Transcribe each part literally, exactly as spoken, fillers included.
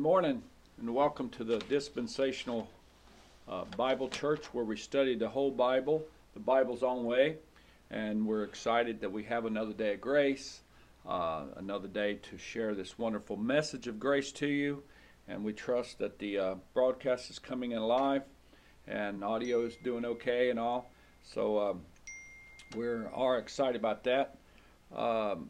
morning and welcome to the Dispensational uh, Bible Church, where we study the whole Bible, the Bible's own way, and we're excited that we have another day of grace, uh, another day to share this wonderful message of grace to you, and we trust that the uh, broadcast is coming in live and audio is doing okay and all, so um, we are excited about that. Um,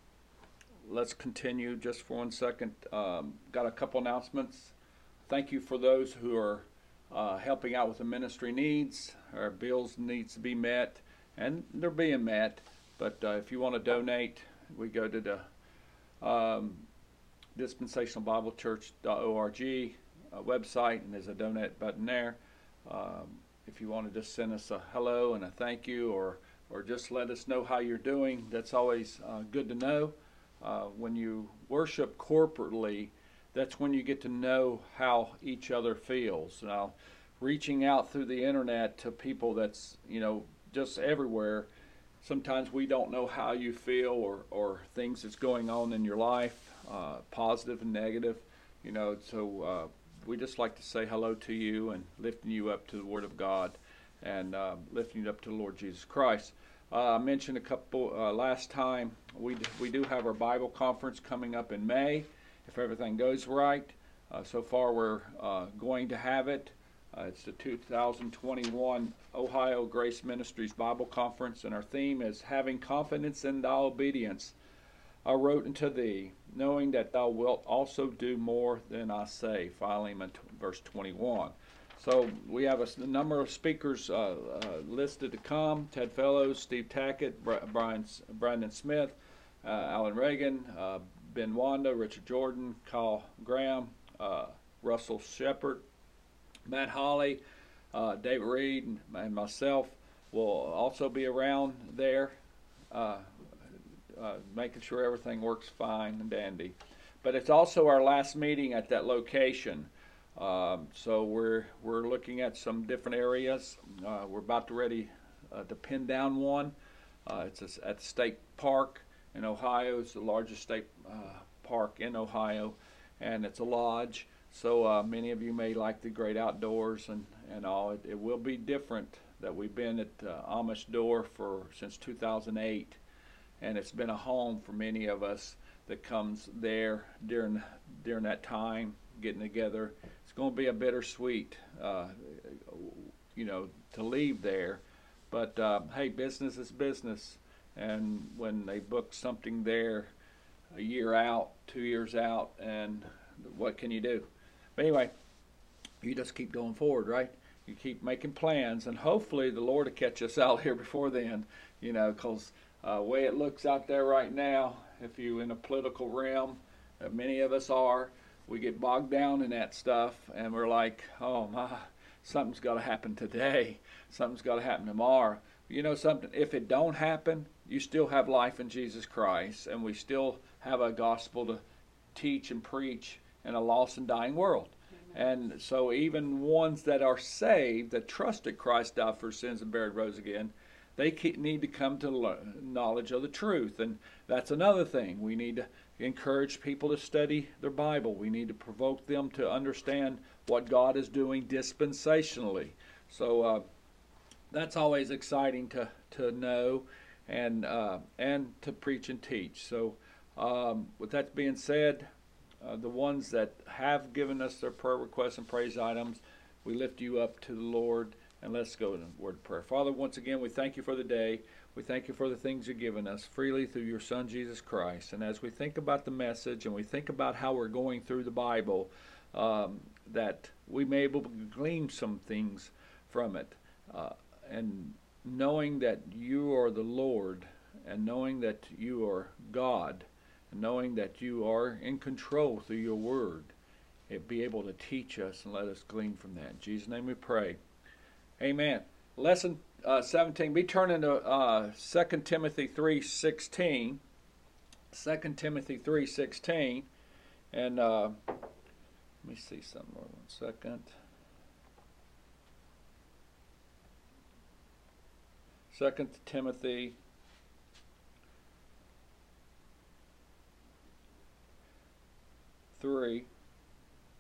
Let's continue just for one second. Um, got a couple announcements. Thank you for those who are uh, helping out with the ministry needs. Our bills needs to be met, and they're being met. But uh, if you want to donate, we go to the um, dispensational bible church dot org uh, website, and there's a donate button there. Um, if you want to just send us a hello and a thank you, or or just let us know how you're doing, that's always uh, good to know. Uh, when you worship corporately, that's when you get to know how each other feels. Now, reaching out through the internet to people that's, you know, just everywhere, sometimes we don't know how you feel or, or things that's going on in your life, uh, positive and negative, you know, so uh, we just like to say hello to you and lifting you up to the Word of God and uh, lifting you up to the Lord Jesus Christ. Uh, I mentioned a couple uh, last time, we, we do have our Bible conference coming up in May, if everything goes right. Uh, so far we're uh, going to have it. Uh, it's the two thousand twenty-one Ohio Grace Ministries Bible Conference, and our theme is Having Confidence in Thy Obedience. I wrote unto thee, knowing that thou wilt also do more than I say. Philemon verse twenty-one. So we have a, a number of speakers uh, uh, listed to come: Ted Fellows, Steve Tackett, Brian, Brandon Smith, uh, Alan Reagan, uh, Ben Wanda, Richard Jordan, Kyle Graham, uh, Russell Shepard, Matt Holly, uh, David Reed, and, and myself will also be around there, uh, uh, making sure everything works fine and dandy. But it's also our last meeting at that location. Um, so we're we're looking at some different areas. Uh, we're about to ready uh, to pin down one. Uh, it's a, at the state park in Ohio. It's the largest state uh, park in Ohio, and it's a lodge. So uh, many of you may like the great outdoors and and all. It, it will be different. That we've been at uh, Amish Door for since two thousand eight, and it's been a home for many of us that comes there during during that time, getting together. It's going to be a bittersweet, uh, you know, to leave there. But, uh, hey, business is business. And when they book something there a year out, two years out, and what can you do? But anyway, you just keep going forward, right? You keep making plans, and hopefully the Lord will catch us out here before then, you know, because uh, the way it looks out there right now, if you're in a political realm, uh, many of us are, we get bogged down in that stuff, and we're like, oh my, something's got to happen today. Something's got to happen tomorrow. You know something? If it don't happen, you still have life in Jesus Christ, and we still have a gospel to teach and preach in a lost and dying world. Amen. And so even ones that are saved, that trusted Christ died for sins and buried, rose again, they need to come to knowledge of the truth. And that's another thing. We need to encourage people to study their Bible. We need to provoke them to understand what God is doing dispensationally. So uh, that's always exciting to, to know and uh, and to preach and teach. So um, with that being said, uh, the ones that have given us their prayer requests and praise items, we lift you up to the Lord. And let's go in a word of prayer. Father, once again, we thank you for the day. We thank you for the things you've given us freely through your Son, Jesus Christ. And as we think about the message and we think about how we're going through the Bible, um, that we may be able to glean some things from it. Uh, and knowing that you are the Lord, and knowing that you are God, and knowing that you are in control through your word, it be able to teach us and let us glean from that. In Jesus' name we pray. Amen. Lesson uh, seventeen. Be turning to uh, Second Timothy three sixteen. Second Timothy three sixteen. And uh, let me see something more. One second. Second Timothy three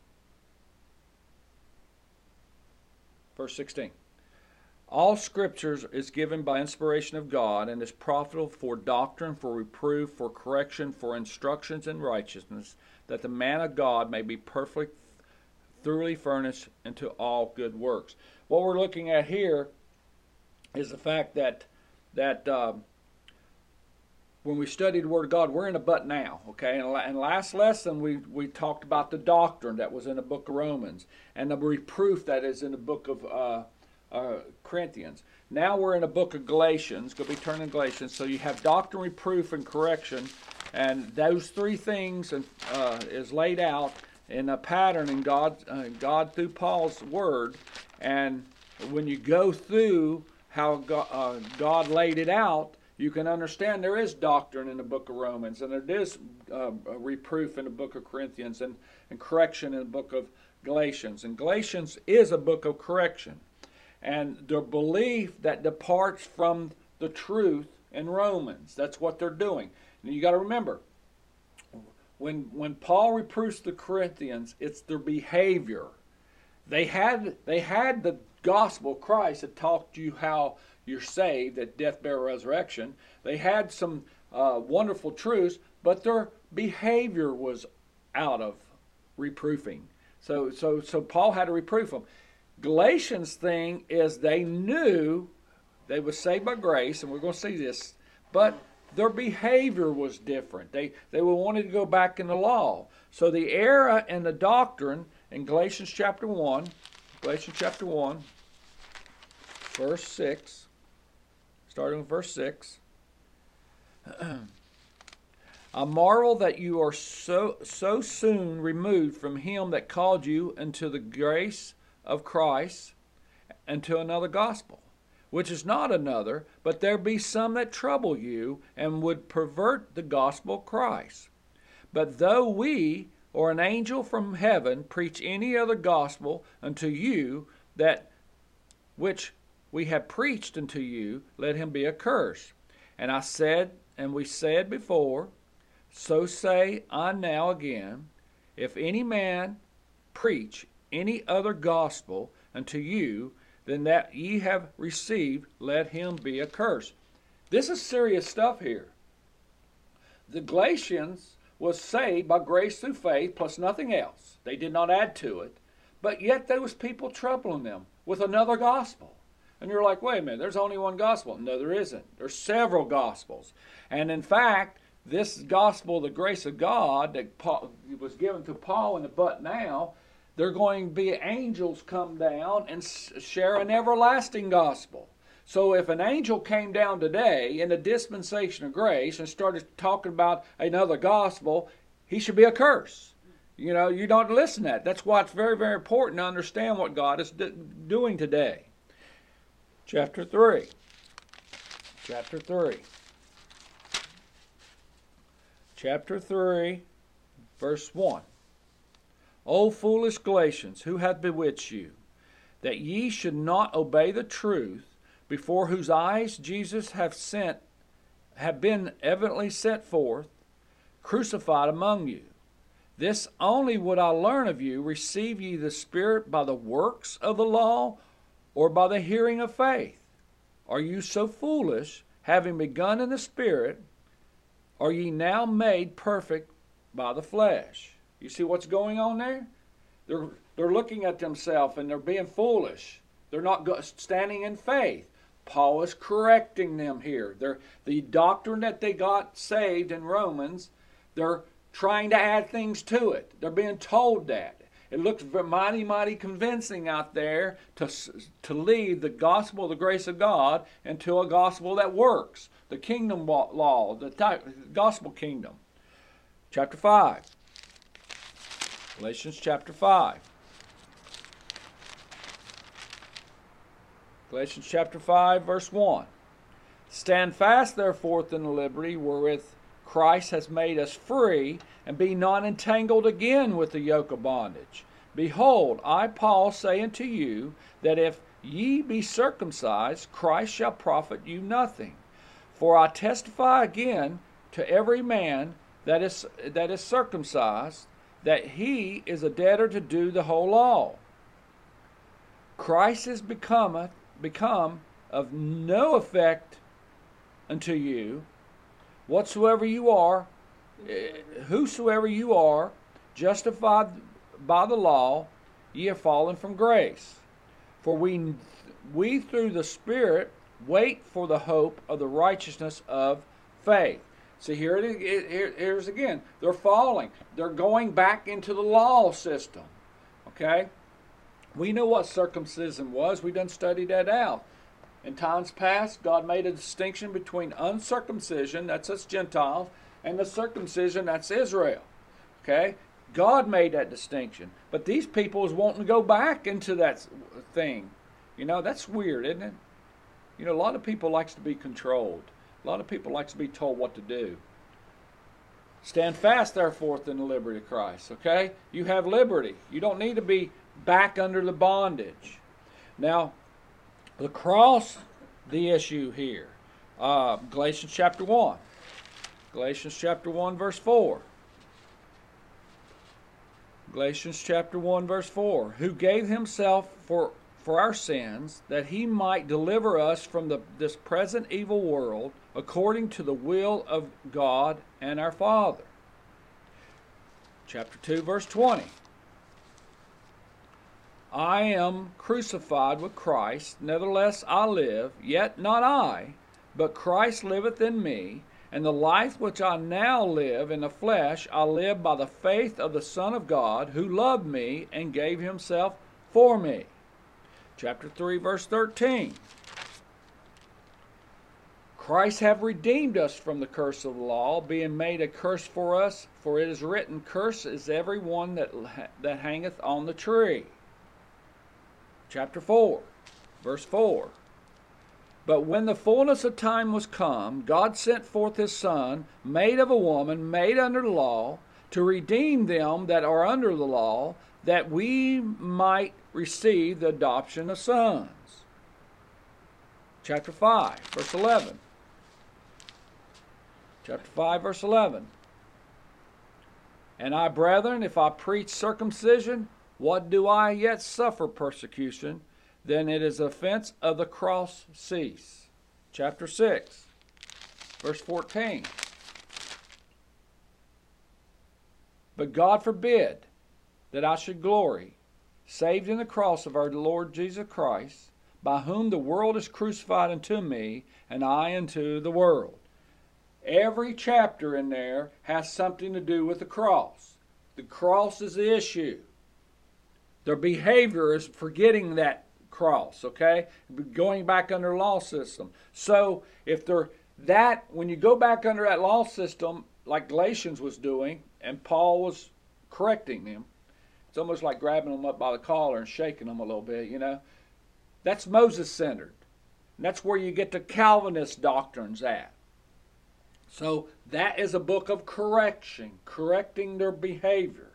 verse sixteen. All Scriptures is given by inspiration of God and is profitable for doctrine, for reproof, for correction, for instructions in righteousness, that the man of God may be perfect, thoroughly furnished into all good works. What we're looking at here is the fact that that uh, when we study the Word of God, we're in a but now, okay? And, and last lesson we, we talked about the doctrine that was in the book of Romans and the reproof that is in the book of uh, uh, Corinthians. Now we're in the book of Galatians. Go be turning to Galatians. So you have doctrine, reproof, and correction, and those three things uh, is laid out in a pattern in God, uh, God through Paul's Word. And when you go through how God, uh, God laid it out, you can understand there is doctrine in the book of Romans, and there is uh, a reproof in the book of Corinthians, and, and correction in the book of Galatians. And Galatians is a book of correction. And the belief that departs from the truth in Romans, that's what they're doing. And you got to remember, when, when Paul reproofs the Corinthians, it's their behavior. They had, they had the gospel of Christ that taught you how you're saved at death, burial, resurrection. They had some uh, wonderful truths, but their behavior was out of reproofing. So, so, so Paul had to reproof them. Galatians' thing is they knew they were saved by grace, and we're going to see this, but their behavior was different. They they wanted to go back in the law. So the error in the doctrine in Galatians chapter one, Galatians chapter one, verse six, starting with verse six. I marvel that you are so so soon removed from him that called you into the grace of Christ, into another gospel, which is not another, but there be some that trouble you and would pervert the gospel of Christ. But though we or an angel from heaven preach any other gospel unto you, that which we have preached unto you, let him be accursed. And I said, and we said before, so say I now again, if any man preach any other gospel unto you than that ye have received, let him be accursed. This is serious stuff here. The Galatians was saved by grace through faith plus nothing else. They did not add to it. But yet there was people troubling them with another gospel. And you're like, wait a minute, there's only one gospel. No, there isn't. There's several gospels. And in fact, this gospel, the grace of God that Paul, was given to Paul in the but now, there are going to be angels come down and share an everlasting gospel. So if an angel came down today in the dispensation of grace and started talking about another gospel, he should be a curse. You know, you don't listen to that. That's why it's very, very important to understand what God is do- doing today. Chapter three. Chapter three. Chapter three, verse one. O foolish Galatians, who hath bewitched you, that ye should not obey the truth, before whose eyes Jesus hath sent, have been evidently set forth, crucified among you. This only would I learn of you, receive ye the Spirit by the works of the law, or by the hearing of faith? Are you so foolish, having begun in the Spirit, are ye now made perfect by the flesh? You see what's going on there? They're, they're looking at themselves and they're being foolish. They're not go, standing in faith. Paul is correcting them here. They're, the doctrine that they got saved in Romans, they're trying to add things to it. They're being told that. It looks mighty, mighty convincing out there to, to leave the gospel of the grace of God into a gospel that works. The kingdom law, the type, gospel kingdom. Chapter five. Galatians chapter five. Galatians chapter five, verse one. Stand fast, therefore, in the liberty wherewith Christ has made us free, and be not entangled again with the yoke of bondage. Behold, I, Paul, say unto you, that if ye be circumcised, Christ shall profit you nothing. For I testify again to every man that is that is circumcised, that he is a debtor to do the whole law. Christ is become, become of no effect unto you, whatsoever you are, whosoever you are, justified by the law, ye have fallen from grace. For we, we through the Spirit wait for the hope of the righteousness of faith. See, here it is, here, here's again. They're falling. They're going back into the law system. Okay? We know what circumcision was. We done studied that out. In times past, God made a distinction between uncircumcision, that's us Gentiles, and the circumcision, that's Israel. Okay? God made that distinction. But these people is wanting to go back into that thing. You know, that's weird, isn't it? You know, a lot of people likes to be controlled. A lot of people likes to be told what to do. Stand fast, therefore, in the liberty of Christ. Okay? You have liberty. You don't need to be back under the bondage. Now, the cross, the issue here. Uh, Galatians chapter one. Galatians chapter one, verse four. Galatians chapter one, verse four. Who gave himself for, for our sins, that he might deliver us from the, this present evil world, according to the will of God and our Father. Chapter two, verse twenty. I am crucified with Christ, nevertheless I live, yet not I, but Christ liveth in me, and the life which I now live in the flesh, I live by the faith of the Son of God, who loved me and gave himself for me. Chapter three, verse thirteen. Christ hath redeemed us from the curse of the law, being made a curse for us, for it is written, Cursed is every one that, that hangeth on the tree. Chapter four, verse four. But when the fullness of time was come, God sent forth his Son, made of a woman, made under the law, to redeem them that are under the law, that we might receive the adoption of sons. Chapter five, verse eleven. Chapter five, verse eleven. And I, brethren, if I preach circumcision, what do I yet suffer persecution? Then it is offense of the cross cease. Chapter six, verse fourteen. But God forbid that I should glory, saved in the cross of our Lord Jesus Christ, by whom the world is crucified unto me, and I unto the world. Every chapter in there has something to do with the cross. The cross is the issue. Their behavior is forgetting that cross, okay? Going back under law system. So if they're that, when you go back under that law system, like Galatians was doing, and Paul was correcting them, it's almost like grabbing them up by the collar and shaking them a little bit, you know? That's Moses-centered. And that's where you get the Calvinist doctrines at. So that is a book of correction, correcting their behavior.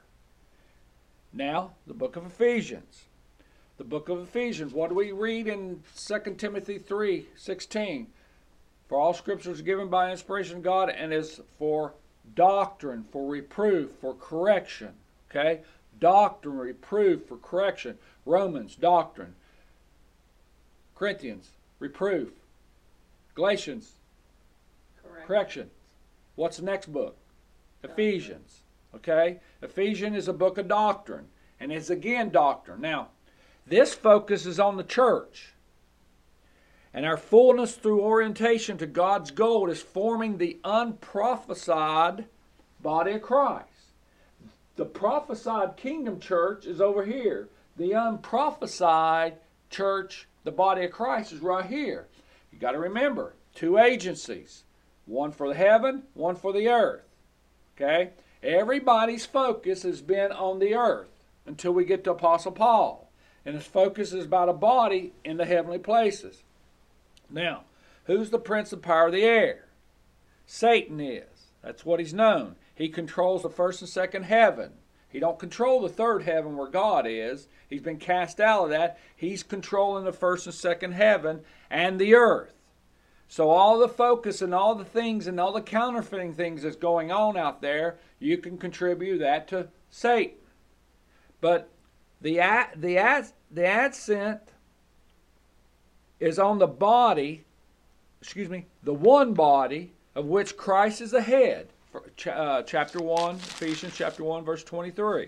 Now, the book of Ephesians. The book of Ephesians. What do we read in Second Timothy three sixteen? For all scripture is given by inspiration of God and is for doctrine, for reproof, for correction. Okay? Doctrine, reproof, for correction. Romans, doctrine. Corinthians, reproof. Galatians, Correct. correction. What's the next book? Doctrine. Ephesians. Okay? Ephesians is a book of doctrine. And it's again doctrine. Now, this focuses on the church. And our fullness through orientation to God's goal is forming the unprophesied body of Christ. The prophesied kingdom church is over here. The unprophesied church, the body of Christ, is right here. You got to remember, two agencies. One for the heaven, one for the earth. Okay? Everybody's focus has been on the earth until we get to Apostle Paul. And his focus is about a body in the heavenly places. Now, who's the prince of power of the air? Satan is. That's what he's known. He controls the first and second heaven. He don't control the third heaven where God is. He's been cast out of that. He's controlling the first and second heaven and the earth. So all the focus and all the things and all the counterfeiting things that's going on out there, you can contribute that to Satan. But The, the, the accent is on the body, excuse me, the one body of which Christ is the head. Uh, chapter one, Ephesians chapter one, verse twenty-three.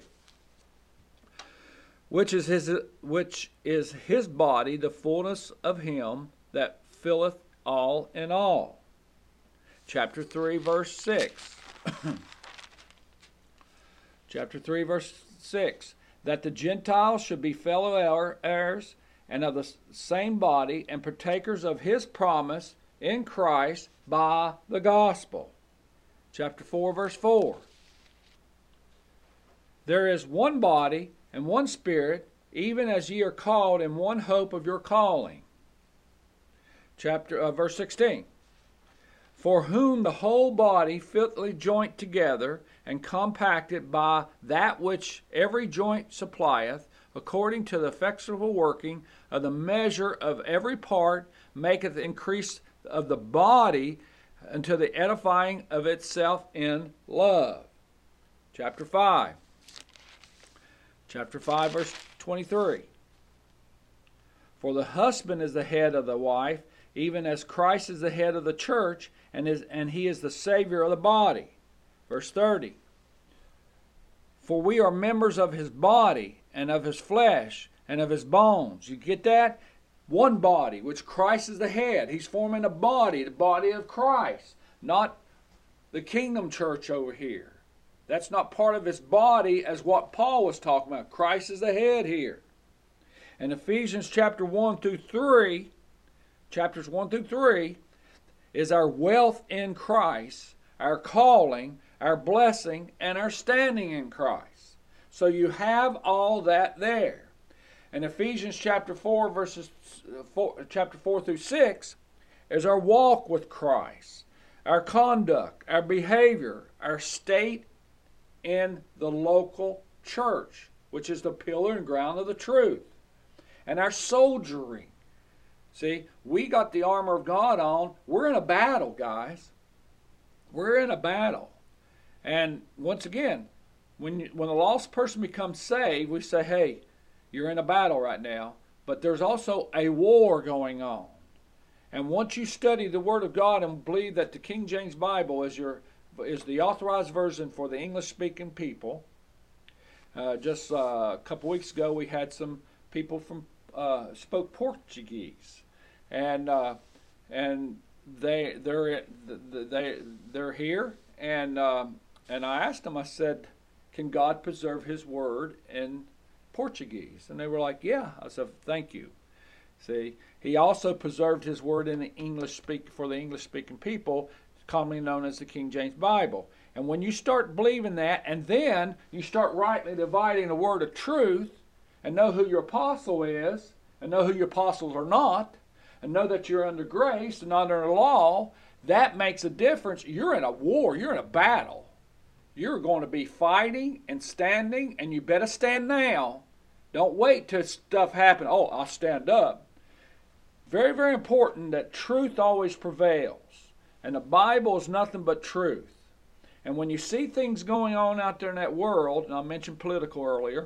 Which is his, which is his body, the fullness of him that filleth all in all. Chapter three, verse six. Chapter three, verse six. That the Gentiles should be fellow heirs and of the same body and partakers of his promise in Christ by the gospel. Chapter four, verse four. There is one body and one Spirit, even as ye are called in one hope of your calling. Chapter uh, verse sixteen. For whom the whole body fitly joined together and compacted by that which every joint supplieth, according to the effectual working of the measure of every part, maketh increase of the body unto the edifying of itself in love. Chapter five. Chapter five, verse twenty-three. For the husband is the head of the wife, even as Christ is the head of the church, and is and he is the Savior of the body. Verse thirty. For we are members of his body, and of his flesh, and of his bones. You get that? One body, which Christ is the head. He's forming a body, the body of Christ, not the kingdom church over here. That's not part of his body as what Paul was talking about. Christ is the head here. In Ephesians chapter one through three, chapters one through three, is our wealth in Christ, our calling, our blessing, and our standing in Christ. So you have all that there. In Ephesians chapter four, verses four, chapter four through six, is our walk with Christ, our conduct, our behavior, our state in the local church, which is the pillar and ground of the truth, and our soldiering. See, we got the armor of God on. We're in a battle, guys. We're in a battle. And once again, when you, when a lost person becomes saved, we say, hey, you're in a battle right now. But there's also a war going on. And once you study the Word of God and believe that the King James Bible is your is the authorized version for the English-speaking people, uh, just uh, a couple weeks ago we had some people from uh, spoke Portuguese, and uh, and they they're they they're here, and um, and I asked them, I said, can God preserve His Word in Portuguese? And they were like, yeah. I said, thank you. See, He also preserved His Word in the English speak for the English-speaking people, commonly known as the King James Bible. And when you start believing that, and then you start rightly dividing the word of truth, and know who your apostle is, and know who your apostles are not, and know that you're under grace and not under law, that makes a difference. You're in a war. You're in a battle. You're going to be fighting and standing, and you better stand now. Don't wait till stuff happens. Oh, I'll stand up. Very, very important that truth always prevails. And the Bible is nothing but truth. And when you see things going on out there in that world, and I mentioned political earlier,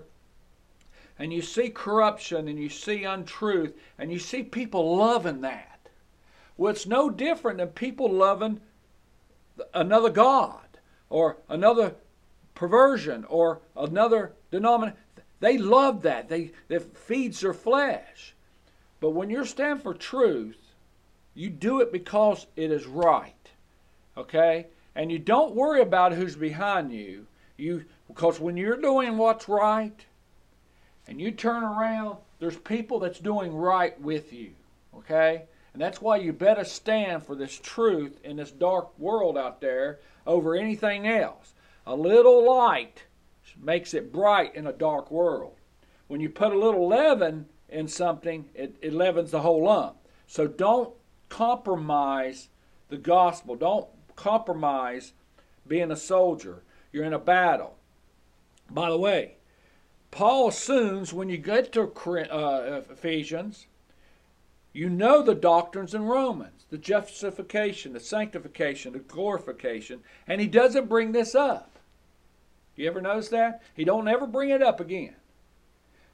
and you see corruption and you see untruth, and you see people loving that, well, it's no different than people loving another god or another perversion or another denomination. They love that. They, that feeds their flesh. But when you're standing for truth, you do it because it is right, okay? And you don't worry about who's behind you. You because when you're doing what's right, and you turn around, there's people that's doing right with you, okay? And that's why you better stand for this truth in this dark world out there over anything else. A little light makes it bright in a dark world. When you put a little leaven in something, it, it leavens the whole lump. So don't compromise the gospel. Don't compromise being a soldier. You're in a battle. By the way, Paul assumes when you get to uh, Ephesians, you know the doctrines in Romans, the justification, the sanctification, the glorification, and he doesn't bring this up. You ever notice that? He don't ever bring it up again.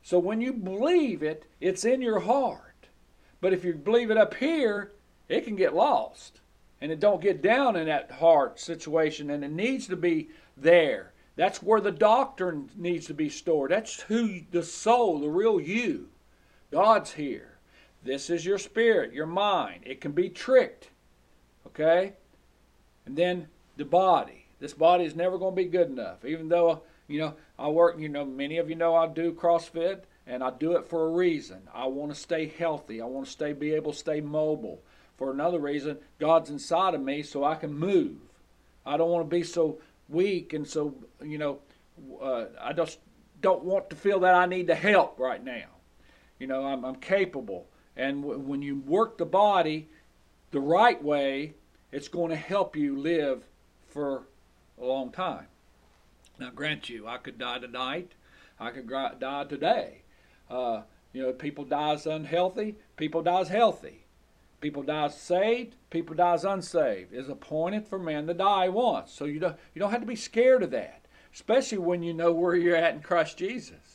So when you believe it, it's in your heart. But if you believe it up here, it can get lost. And it don't get down in that heart situation, and it needs to be there. That's where the doctrine needs to be stored. That's who the soul, the real you. God's here. This is your spirit, your mind. It can be tricked. Okay? And then the body. This body is never going to be good enough. Even though, you know, I work, you know, many of you know I do CrossFit, and I do it for a reason. I want to stay healthy. I want to stay, be able to stay mobile. For another reason, God's inside of me so I can move. I don't want to be so weak and so, you know, uh, I just don't want to feel that I need the help right now. You know, I'm, I'm capable. And w- when you work the body the right way, it's going to help you live for a long time. Now, grant you, I could die tonight. I could die today. Uh, you know, people dies unhealthy. People dies healthy. People dies saved. People dies unsaved. It's appointed for man to die once. So you don't you don't have to be scared of that, especially when you know where you're at in Christ Jesus.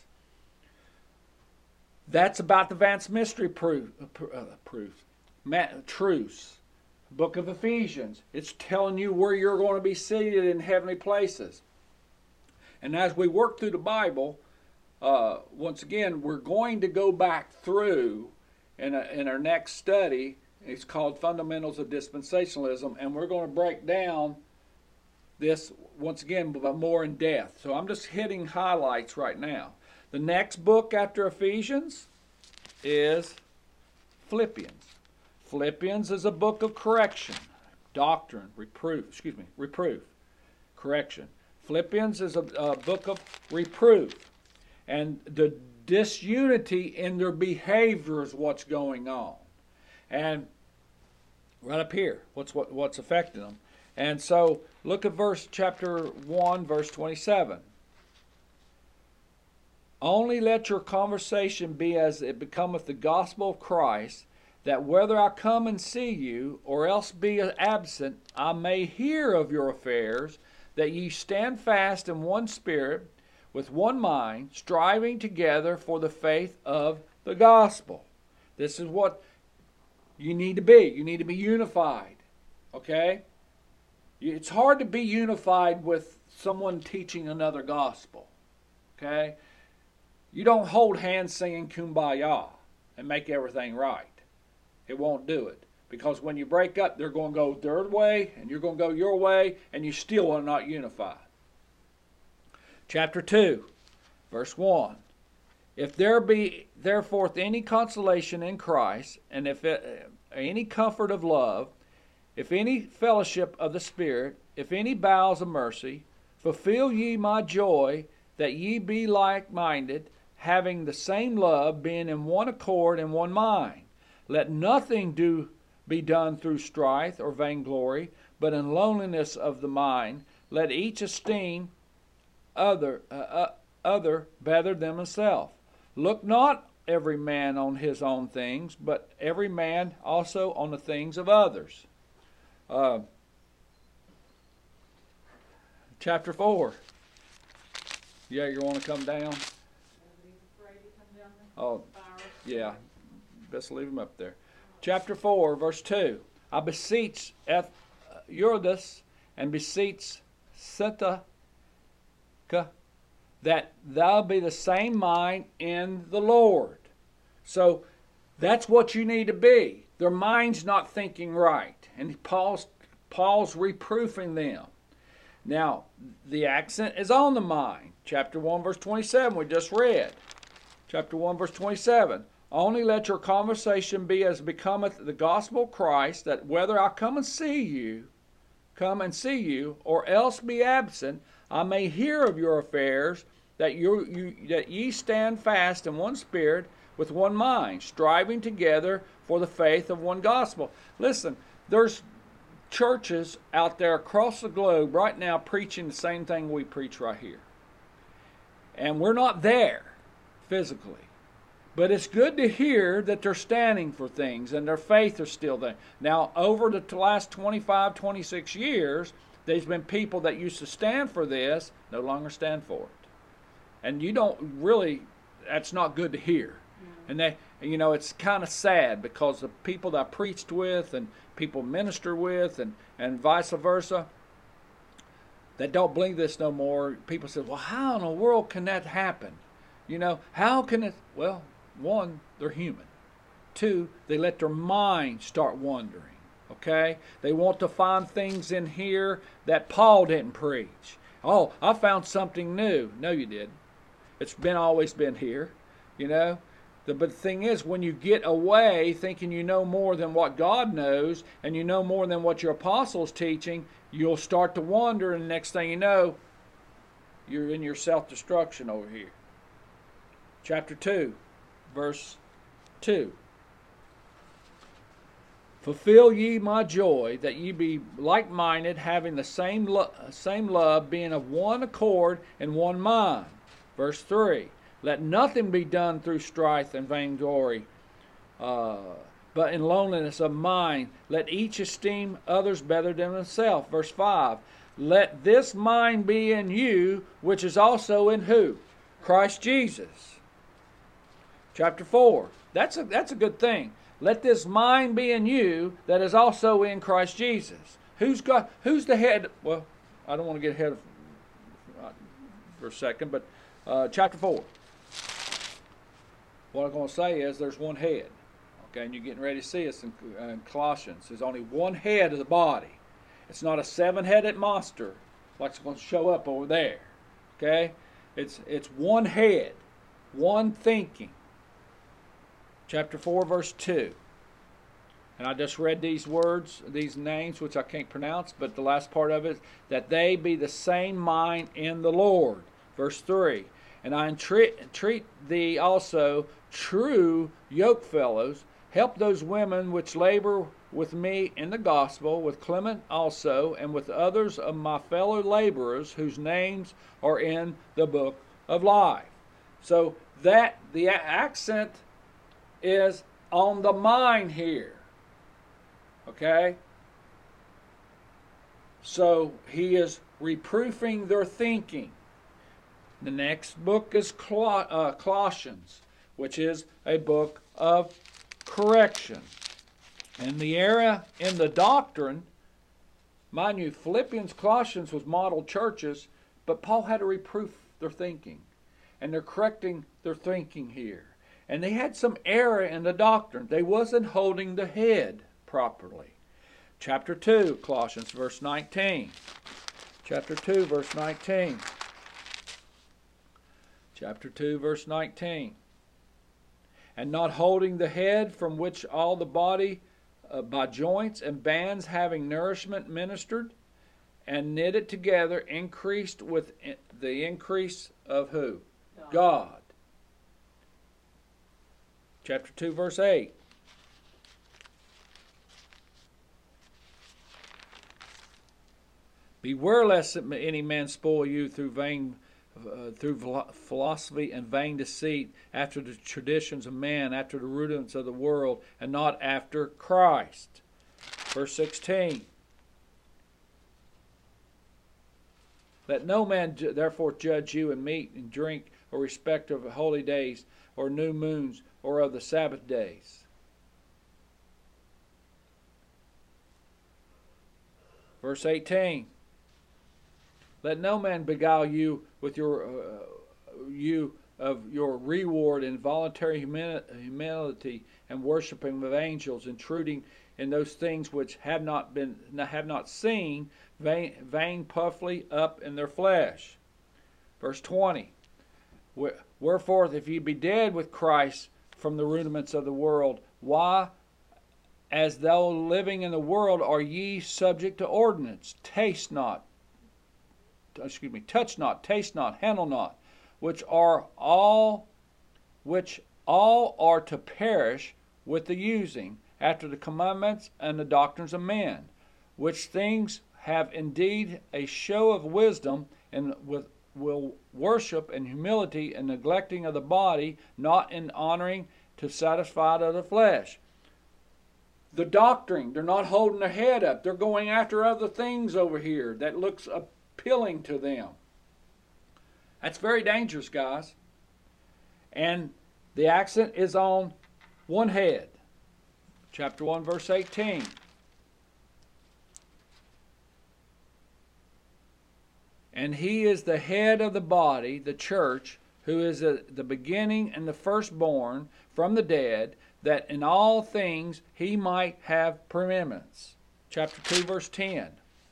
That's about the advanced mystery proof, uh, proof, truths. Book of Ephesians. It's telling you where you're going to be seated in heavenly places. And as we work through the Bible, uh, once again, we're going to go back through in, a, in our next study. It's called Fundamentals of Dispensationalism, and we're going to break down this once again, but more in depth. So I'm just hitting highlights right now. The next book after Ephesians is Philippians. Philippians is a book of correction, doctrine, reproof, excuse me, reproof, correction. Philippians is a, a book of reproof. And the disunity in their behavior is what's going on. And right up here, what's what, what's affecting them. And so look at verse chapter one, verse twenty-seven. Only let your conversation be as it becometh the gospel of Christ, that whether I come and see you, or else be absent, I may hear of your affairs, that ye stand fast in one spirit, with one mind, striving together for the faith of the gospel. This is what you need to be. You need to be unified. Okay? It's hard to be unified with someone teaching another gospel. Okay? You don't hold hands singing Kumbaya and make everything right. It won't do it. Because when you break up, they're going to go their way, and you're going to go your way, and you still are not unified. Chapter two, verse one. If there be therefore any consolation in Christ, and if it, any comfort of love, if any fellowship of the Spirit, if any bowels of mercy, fulfill ye my joy, that ye be like-minded, having the same love, being in one accord and one mind. Let nothing do be done through strife or vainglory, but in loneliness of the mind, let each esteem other uh, uh, other better than himself. Look not every man on his own things, but every man also on the things of others. Uh, chapter four. Yeah, you want to come down? Oh, yeah. Best leave them up there. Chapter four, verse two. I beseech Euodias and beseech Syntyche that thou be the same mind in the Lord. So that's what you need to be. Their mind's not thinking right. And Paul's, Paul's reproofing them. Now, the accent is on the mind. Chapter one, verse twenty-seven, we just read. Chapter one, verse twenty-seven. Only let your conversation be as becometh the gospel of Christ, that whether I come and see you, come and see you, or else be absent, I may hear of your affairs, that you, you that ye stand fast in one spirit, with one mind, striving together for the faith of one gospel. Listen, there's churches out there across the globe right now preaching the same thing we preach right here. And we're not there physically. But it's good to hear that they're standing for things and their faith is still there. Now, over the last twenty-five, twenty-six years, there's been people that used to stand for this, no longer stand for it. And you don't really, that's not good to hear. And they, you know, it's kind of sad because the people that I preached with and people minister with and, and vice versa, that don't believe this no more, people say, well, how in the world can that happen? You know, how can it? Well, one, they're human. Two, they let their mind start wandering. Okay? They want to find things in here that Paul didn't preach. Oh, I found something new. No, you didn't. It's been always been here, you know. The, but the thing is, when you get away thinking you know more than what God knows and you know more than what your apostle's teaching, you'll start to wander, and the next thing you know, you're in your self-destruction over here. Chapter two, verse two. Fulfill ye my joy, that ye be like-minded, having the same, lo- same love, being of one accord and one mind. Verse three. Let nothing be done through strife and vainglory, uh, but in loneliness of mind. Let each esteem others better than himself. Verse five. Let this mind be in you, which is also in who? Christ Jesus. Chapter four. That's a, that's a good thing. Let this mind be in you that is also in Christ Jesus. Who's got? Who's the head? Well, I don't want to get ahead of uh, for a second, but uh, chapter four. What I'm going to say is there's one head. Okay, and you're getting ready to see this in, uh, in Colossians. There's only one head of the body. It's not a seven-headed monster like it's going to show up over there. Okay? It's it's one head, one thinking. Chapter four, verse two. And I just read these words, these names, which I can't pronounce, but the last part of it, that they be the same mind in the Lord. Verse three. And I entreat, entreat thee also, true yokefellows, help those women which labor with me in the gospel, with Clement also, and with others of my fellow laborers whose names are in the book of life. So that the accent is on the mind here. Okay? So he is reproofing their thinking. The next book is Col- uh, Colossians, which is a book of correction. And the area in the doctrine, mind you, Philippians, Colossians was model churches, but Paul had to reproof their thinking. And they're correcting their thinking here. And they had some error in the doctrine. They wasn't holding the head properly. Chapter two, Colossians, verse nineteen. Chapter two, verse nineteen. Chapter two, verse nineteen. And not holding the head, from which all the body uh, by joints and bands having nourishment ministered, and knitted together, increased with the increase of who? God. God. Chapter two, verse eight. Beware lest any man spoil you through vain Uh, through philosophy and vain deceit, after the traditions of man, after the rudiments of the world, and not after Christ. Verse sixteen. Let no man therefore judge you in meat and drink, or respect of holy days, or new moons, or of the Sabbath days. Verse eighteen. Let no man beguile you with your uh, you of your reward in voluntary humility and worshiping of angels, intruding in those things which have not been have not seen, vain, vain puffly up in their flesh. Verse twenty. Wherefore, if ye be dead with Christ from the rudiments of the world, why, as though living in the world, are ye subject to ordinance? Taste not. Excuse me, touch not, taste not, handle not, which are all, which all are to perish with the using, after the commandments and the doctrines of men, which things have indeed a show of wisdom, and with will worship and humility and neglecting of the body, not in honoring to satisfy of the flesh. The doctrine, they're not holding their head up. They're going after other things over here that looks appealing to them. That's very dangerous, guys. And the accent is on one head. Chapter one, verse eighteen. And he is the head of the body, the church, who is a, the beginning and the firstborn from the dead, that in all things he might have preeminence. Chapter two, verse ten.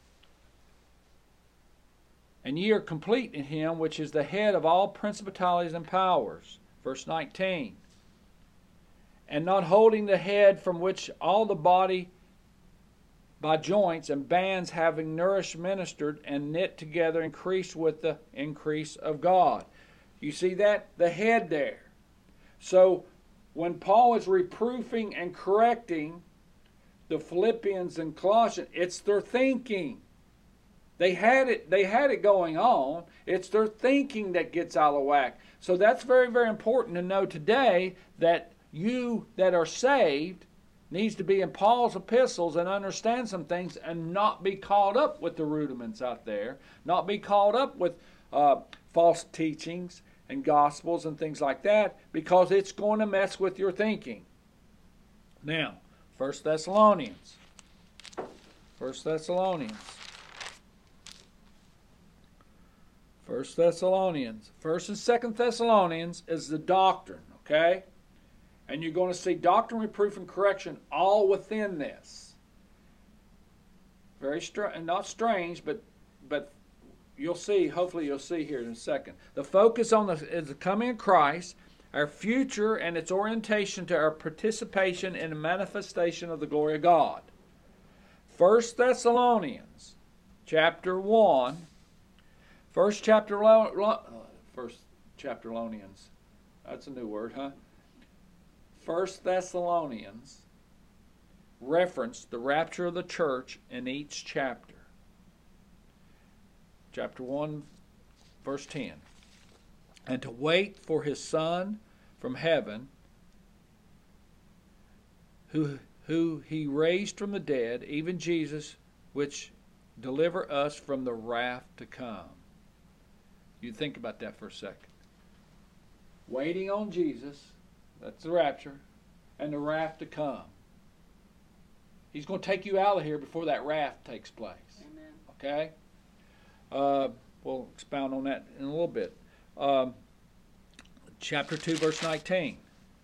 And ye are complete in him which is the head of all principalities and powers. Verse nineteen. And not holding the head, from which all the body by joints and bands having nourished, ministered, and knit together, increased with the increase of God. You see that? The head there. So when Paul is reproofing and correcting the Philippians and Colossians, it's their thinking. They had it, they had it going on. It's their thinking that gets out of whack. So that's very, very important to know today, that you that are saved needs to be in Paul's epistles and understand some things and not be caught up with the rudiments out there, not be caught up with uh, false teachings and gospels and things like that, because it's going to mess with your thinking. Now, First Thessalonians. First Thessalonians. First Thessalonians. First and Second Thessalonians is the doctrine, okay? And you're going to see doctrine, reproof, and correction all within this. Very strange, not strange, but but you'll see. Hopefully, you'll see here in a second. The focus on the is the coming of Christ, our future, and its orientation to our participation in the manifestation of the glory of God. First Thessalonians, chapter one. First chapter, First chapter Thessalonians. That's a new word, huh? First Thessalonians referenced the rapture of the church in each chapter. Chapter one, verse ten. And to wait for his Son from heaven, who, who he raised from the dead, even Jesus, which deliver us from the wrath to come. You think about that for a second. Waiting on Jesus, that's the rapture, and the wrath to come. He's going to take you out of here before that wrath takes place. Amen. Okay? Uh, we'll expound on that in a little bit. Um, chapter two, verse nineteen.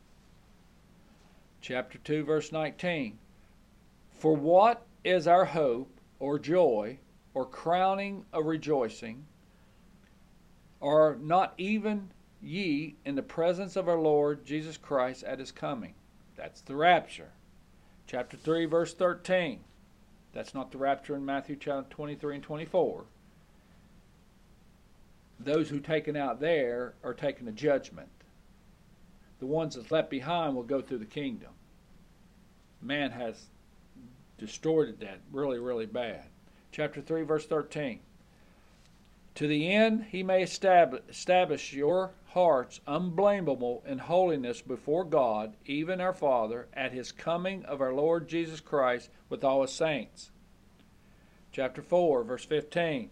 Chapter two, verse nineteen. For what is our hope, or joy, or crowning of rejoicing, are not even ye in the presence of our Lord Jesus Christ at his coming? That's the rapture. Chapter three, verse thirteen. That's not the rapture in Matthew chapter twenty-three and twenty-four. Those who taken out there are taken to judgment. The ones that's left behind will go through the kingdom. Man has distorted that really, really bad. Chapter three, verse thirteen. To the end he may establish, establish your hearts unblameable in holiness before God, even our Father, at his coming of our Lord Jesus Christ with all his saints. Chapter four, verse fifteen.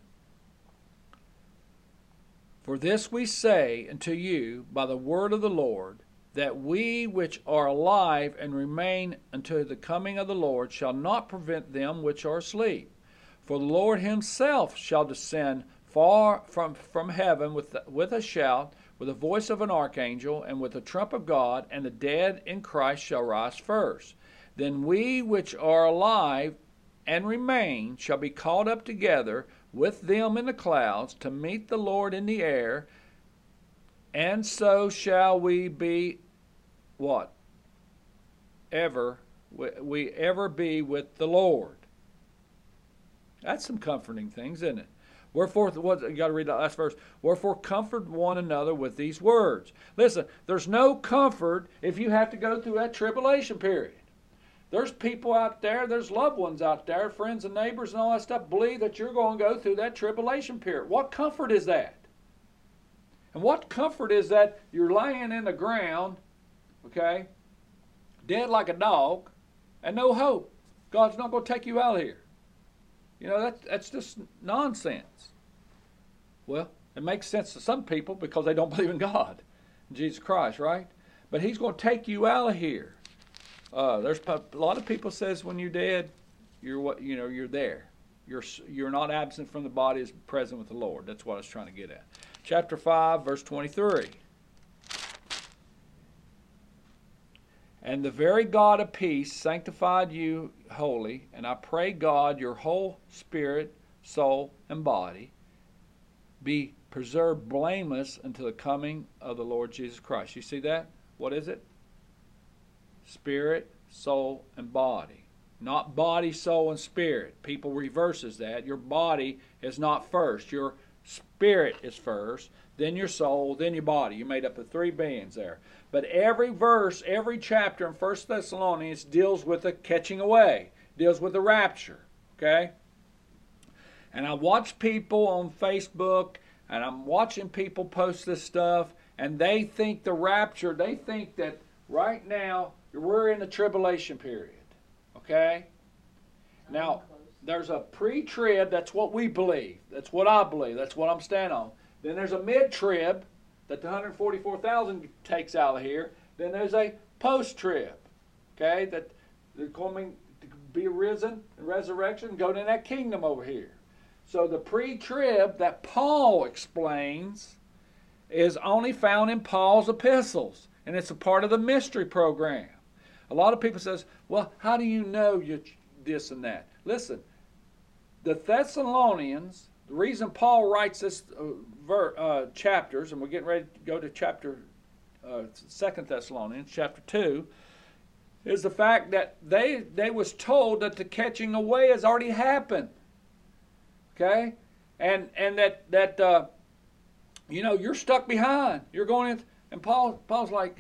For this we say unto you by the word of the Lord, that we which are alive and remain unto the coming of the Lord shall not prevent them which are asleep. For the Lord himself shall descend far from, from heaven with, with a shout, with the voice of an archangel, and with the trump of God, and the dead in Christ shall rise first. Then we which are alive and remain shall be caught up together with them in the clouds to meet the Lord in the air, and so shall we be, what? Ever, we ever be with the Lord. That's some comforting things, isn't it? Wherefore, what, you got to read that last verse. Wherefore, comfort one another with these words. Listen, there's no comfort if you have to go through that tribulation period. There's people out there, there's loved ones out there, friends and neighbors and all that stuff, believe that you're going to go through that tribulation period. What comfort is that? And what comfort is that you're laying in the ground, okay, dead like a dog, and no hope? God's not going to take you out of here. You know, that, that's just nonsense. Well, it makes sense to some people because they don't believe in God. Jesus Christ, right? But he's going to take you out of here. Uh, there's a lot of people says when you're dead, you're what you know you're there. You're you're not absent from the body, is present with the Lord. That's what I was trying to get at. Chapter five, verse twenty-three. And the very God of peace sanctified you wholly, and I pray God your whole spirit, soul, and body be preserved blameless until the coming of the Lord Jesus Christ. You see that? What is it? Spirit, soul, and body. Not body, soul, and spirit. People reverses that. Your body is not first. Your spirit is first, then your soul, then your body. You're made up of three beings there. But every verse, every chapter in First Thessalonians deals with the catching away, deals with the rapture. Okay? And I watch people on Facebook, and I'm watching people post this stuff, and they think the rapture, they think that right now we're in the tribulation period. Okay? Now, there's a pre-trib, that's what we believe. That's what I believe. That's what I'm standing on. Then there's a mid-trib that the one hundred forty-four thousand takes out of here. Then there's a post-trib, okay, that they're coming to be risen and resurrection and go to that kingdom over here. So the pre-trib that Paul explains is only found in Paul's epistles, and it's a part of the mystery program. A lot of people says, well, how do you know you this and that? Listen, the Thessalonians, the reason Paul writes this uh, ver, uh, chapters, and we're getting ready to go to chapter uh, Second Thessalonians, chapter two, is the fact that they they was told that the catching away has already happened. Okay, and and that that uh, you know you're stuck behind. You're going in, and Paul Paul's like,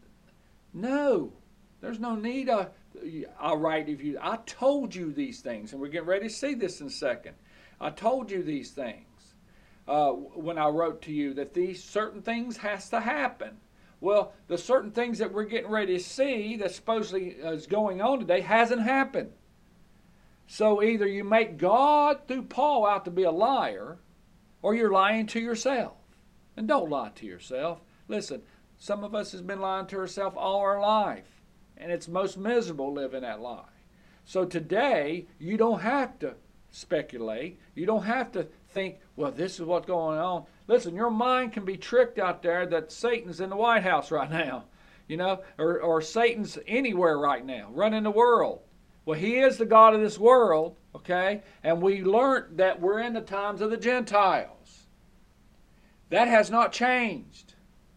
no, there's no need. Uh, I'll write if you. I told you these things, and we're getting ready to see this in a second. I told you these things uh, when I wrote to you that these certain things has to happen. Well, the certain things that we're getting ready to see that supposedly is going on today hasn't happened. So either you make God through Paul out to be a liar, or you're lying to yourself. And don't lie to yourself. Listen, some of us has been lying to ourselves all our life, and it's most miserable living that lie. So today, you don't have to speculate. You don't have to think, well, this is what's going on. Listen, your mind can be tricked out there that Satan's in the White House right now, you know, or, or Satan's anywhere right now, running the world. Well, he is the God of this world, okay? And we learned that we're in the times of the Gentiles. That has not changed.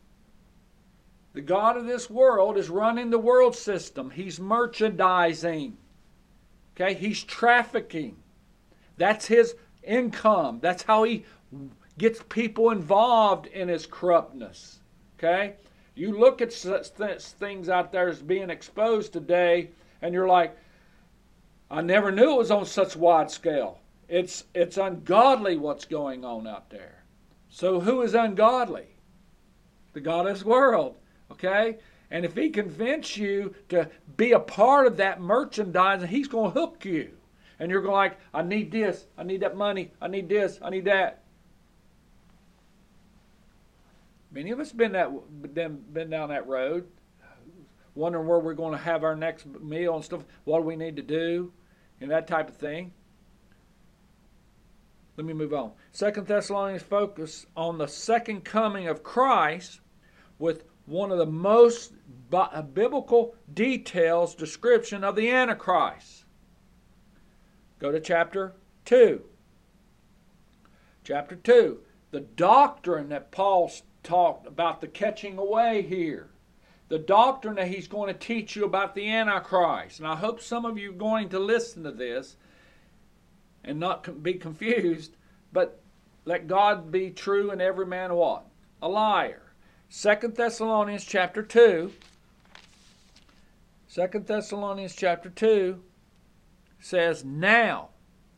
The God of this world is running the world system. He's merchandising. Okay? He's trafficking. That's his income. That's how he gets people involved in his corruptness. Okay? You look at such th- things out there as being exposed today, and you're like, I never knew it was on such wide scale. It's it's ungodly what's going on out there. So who is ungodly? The God of this world. Okay? And if he convinces you to be a part of that merchandise, he's going to hook you. And you're going like, I need this, I need that money, I need this, I need that. Many of us been that been, been down that road, wondering where we're going to have our next meal and stuff. What do we need to do? And that type of thing. Let me move on. Second Thessalonians focus on the second coming of Christ with one of the most biblical details description of the Antichrist. Go to chapter two. Chapter two. The doctrine that Paul talked about the catching away here. The doctrine that he's going to teach you about the Antichrist. And I hope some of you are going to listen to this and not be confused. But let God be true and every man what? A liar. Second Thessalonians chapter two. Second Thessalonians chapter two says now.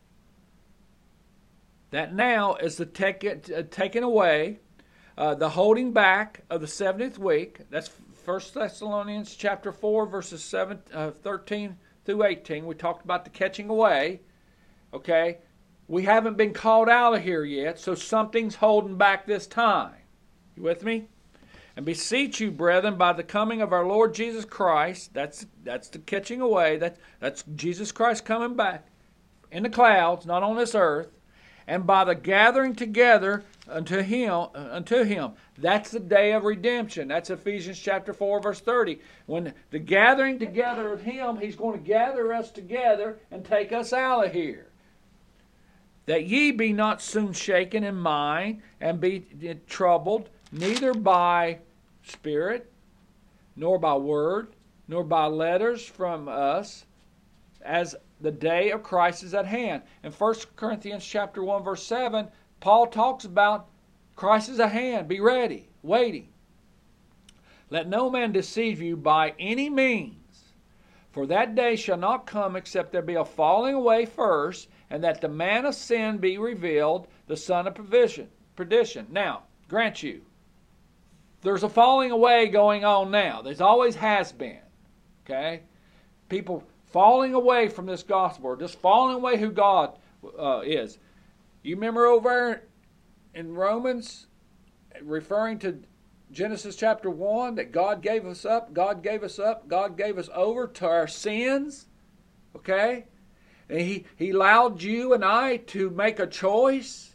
That now is the take it, uh, taking away, uh, the holding back of the seventieth week. That's First Thessalonians chapter four, verses seven, uh, thirteen through eighteen. We talked about the catching away. Okay? We haven't been called out of here yet, so something's holding back this time. You with me? And beseech you, brethren, by the coming of our Lord Jesus Christ, that's that's the catching away, that, that's Jesus Christ coming back in the clouds, not on this earth, and by the gathering together unto him, unto him. That's the day of redemption. That's Ephesians chapter four, verse thirty. When the gathering together of him, he's going to gather us together and take us out of here. That ye be not soon shaken in mind, and be troubled, neither by spirit, nor by word, nor by letters from us, as the day of Christ is at hand. In First Corinthians chapter one, verse seven, Paul talks about Christ is at hand. Be ready, waiting. Let no man deceive you by any means, for that day shall not come except there be a falling away first, and that the man of sin be revealed, the son of perdition. perdition. Now, grant you, there's a falling away going on now. There's always has been. Okay? People falling away from this gospel, or just falling away who God uh, is. You remember over in Romans, referring to Genesis chapter one, that God gave us up, God gave us up, God gave us over to our sins. Okay? And he, he allowed you and I to make a choice.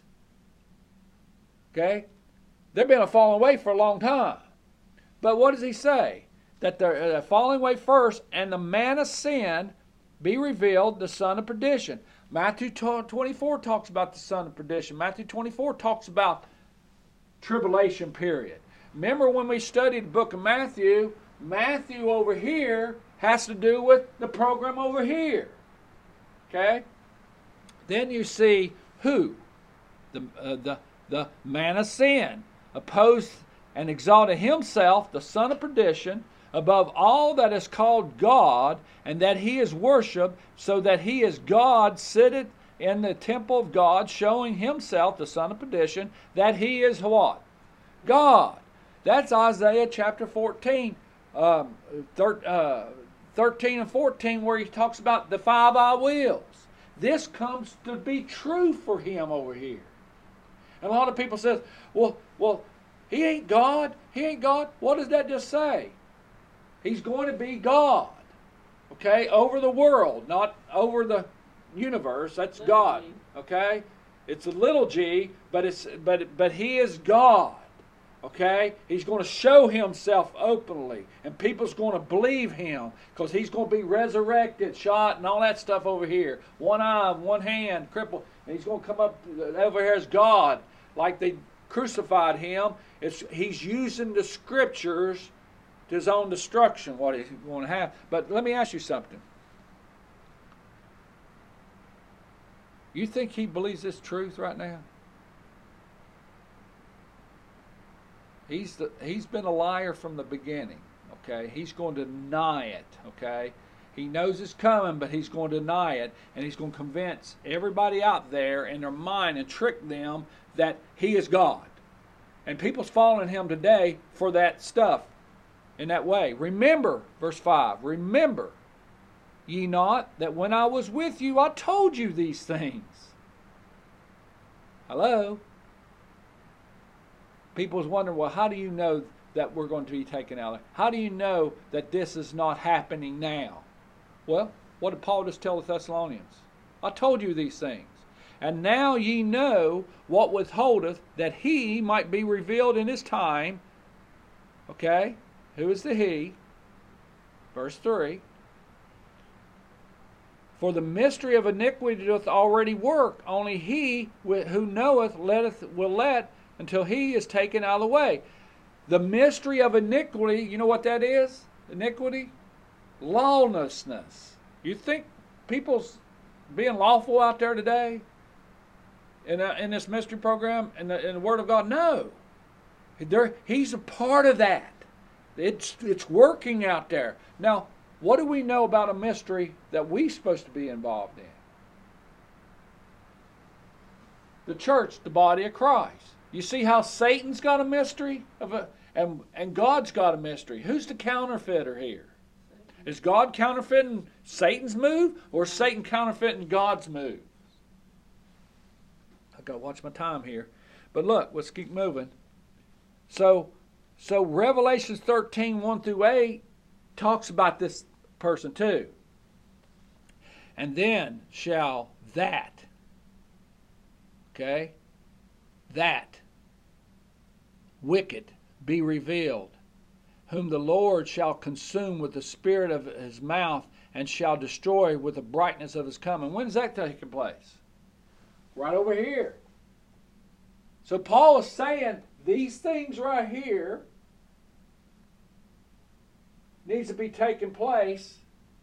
Okay? They've been a falling away for a long time. But what does he say? That they're falling away first, and the man of sin be revealed, the son of perdition. Matthew twenty-four talks about the son of perdition. Matthew twenty-four talks about tribulation period. Remember when we studied the book of Matthew, Matthew over here has to do with the program over here. Okay? Then you see who? The, uh, the, the man of sin opposed and exalted himself, the son of perdition, above all that is called God, and that he is worshipped, so that he is God, sitteth in the temple of God, showing himself, the son of perdition, that he is what? God. That's Isaiah chapter fourteen, um, thir- uh, thirteen and fourteen, where he talks about the five I wills. This comes to be true for him over here. And a lot of people say, well, well, he ain't God. He ain't God. What does that just say? He's going to be God, okay, over the world, not over the universe. That's little God, g. Okay? It's a little g, but it's but but he is God, okay? He's going to show himself openly, and people's going to believe him because he's going to be resurrected, shot, and all that stuff over here. One eye, one hand, crippled, and he's going to come up over here as God, like they crucified him. It's, he's using the scriptures to his own destruction, what he's going to have. But let me ask you something. You think he believes this truth right now? He's the, he's been a liar from the beginning, okay? He's going to deny it, okay? He knows it's coming, but he's going to deny it, and he's going to convince everybody out there in their mind and trick them that he is God. And people's following him today for that stuff. In that way. Remember, verse five, remember ye not that when I was with you, I told you these things. Hello? People's wondering, well, how do you know that we're going to be taken out? How do you know that this is not happening now? Well, what did Paul just tell the Thessalonians? I told you these things. And now ye know what withholdeth, that he might be revealed in his time. Okay? Who is the he? Verse three. For the mystery of iniquity doth already work. Only he who knoweth letteth, will let until he is taken out of the way. The mystery of iniquity, you know what that is? Iniquity? Lawlessness. You think people's being lawful out there today? In, a, in this mystery program? In the, in the Word of God? No. There, he's a part of that. It's it's working out there. Now, what do we know about a mystery that we're supposed to be involved in? The church, the body of Christ. You see how Satan's got a mystery of a, and and God's got a mystery. Who's the counterfeiter here? Is God counterfeiting Satan's move, or is Satan counterfeiting God's move? I've got to watch my time here. But look, let's keep moving. So So Revelation thirteen, one through eight talks about this person too. And then shall that, okay, that wicked be revealed, whom the Lord shall consume with the spirit of his mouth, and shall destroy with the brightness of his coming. When is that taking place? Right over here. So Paul is saying these things right here needs to be taking place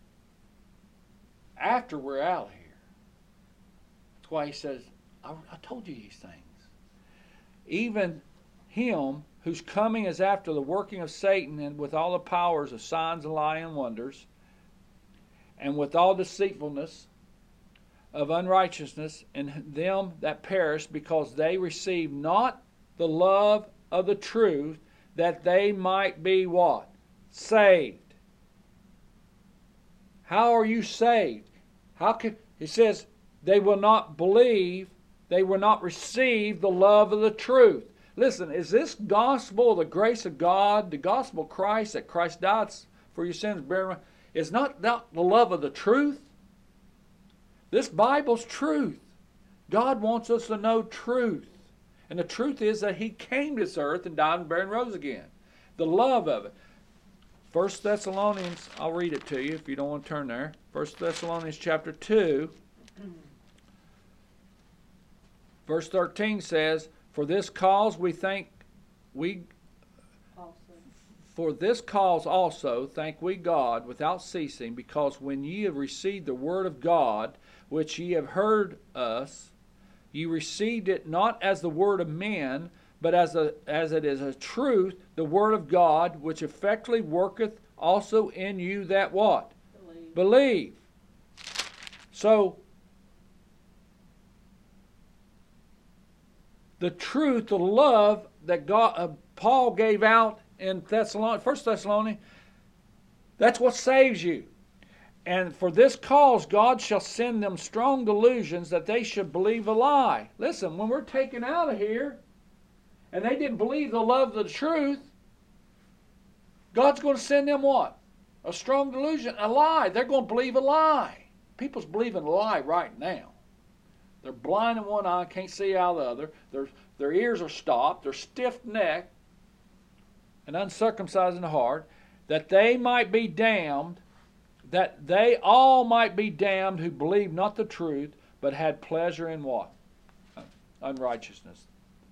after we're out of here. That's why he says, I, I told you these things. Even him whose coming is after the working of Satan, and with all the powers of signs and lying wonders, and with all deceitfulness of unrighteousness in them that perish, because they receive not the love of the truth, that they might be what? Saved. How are you saved? How can, it says, they will not believe, they will not receive the love of the truth. Listen, is this gospel, the grace of God, the gospel of Christ, that Christ died for your sins, is not, not the love of the truth? This Bible's truth. God wants us to know truth. And the truth is that he came to this earth and died and buried and rose again. The love of it. First Thessalonians, I'll read it to you if you don't want to turn there. First Thessalonians chapter two, verse thirteen says, For this cause we thank we also. For this cause also thank we God without ceasing, because when ye have received the word of God, which ye have heard us, ye received it not as the word of men, but as a, as it is a truth, the word of God, which effectually worketh also in you that what? Believe. Believe. So, the truth, the love that God, uh, Paul gave out in Thessalonians, First Thessalonians, that's what saves you. And for this cause God shall send them strong delusions, that they should believe a lie. Listen, when we're taken out of here, and they didn't believe the love of the truth, God's going to send them what? A strong delusion, a lie. They're going to believe a lie. People's believing a lie right now. They're blind in one eye, can't see out of the other. Their, their ears are stopped. They're stiff-necked and uncircumcised in the heart, that they might be damned, that they all might be damned who believed not the truth, but had pleasure in what? Unrighteousness.